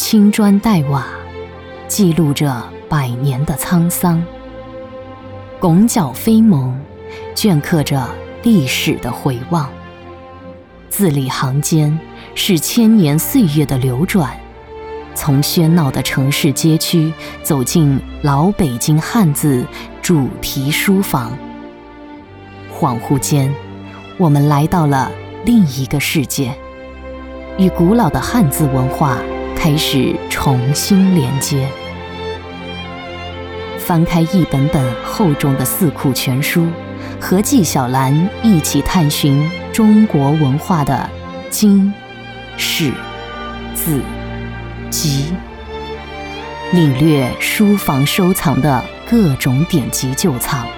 青砖黛瓦，记录着百年的沧桑；拱角飞蒙，镌刻着历史的回望。字里行间是千年岁月的流转，从喧闹的城市街区走进老北京汉字主题书房。恍惚间，我们来到了另一个世界，与古老的汉字文化开始重新连接。翻开一本本厚重的四库全书，和纪晓岚一起探寻中国文化的经、史、字、集，领略书房收藏的各种典籍旧藏。